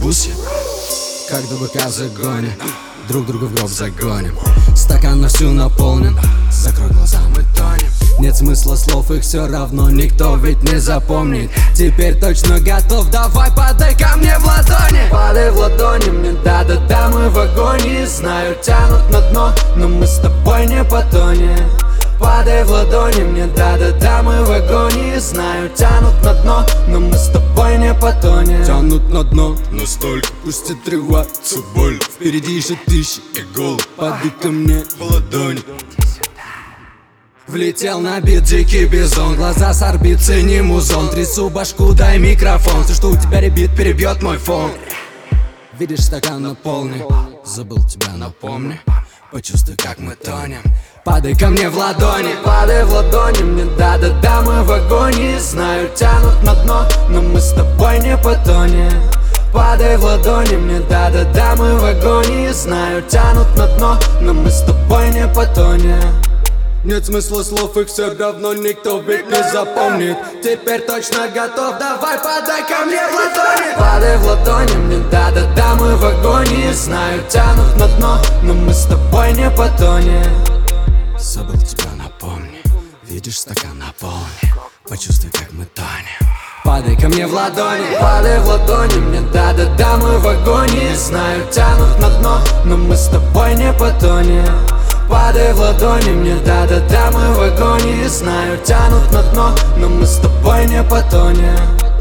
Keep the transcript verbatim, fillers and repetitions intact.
Пусть как два быка в загоне, друг друга в гроб загоним. Стакан на всю наполнен, закрой глаза, мы тонем. Нет смысла слов, их все равно никто ведь не запомнит. Теперь точно готов, давай падай ко мне в ладони. Падай в ладони мне, да-да-да, мы в агонии. Знаю, тянут на дно, но мы с тобой не потонем. Падай в ладони мне, да-да-да, мы в агонии. Знаю, тянут на дно, но мы с тобой не потонем. Тянут на дно настолько, пусть отрывается боль. Впереди еще тысячи игл, падай ко мне в ладони. Влетел на бит дикий бизон, глаза с орбит, цени музон. Трясу башку, дай микрофон, все, что у тебя ребит, перебьет мой фон. Видишь, стакан наполнен, забыл тебя, напомни. Почувствуй, как мы тонем. Падай ко мне в ладони, падай в ладони мне, да-да-да, мы в агонии. Знаю, тянут на дно, но мы с тобой не потонем. Падай в ладони мне, да-да-да, мы в агонии. Знаю, тянут на дно, но мы с тобой не потонем. Нет смысла слов, их все равно никто ведь не запомнит. Теперь точно готов, давай падай ко мне в ладони. Падай в ладони мне, да-да-да, мы в агонии. Знаю, тянут на дно, но мы с тобой не потонем. Забыл тебя, напомни. Видишь, стакан наполнен, почувствуй, как мы тонем. Падай ко мне в ладони, падай в ладони мне, да-да-да, мы в агонии. Знаю, тянут на дно, но мы с тобой не потонем. Падай в ладони мне, да-да-да, мы в агонии. Знаю, тянут на дно, но мы с тобой не потонем.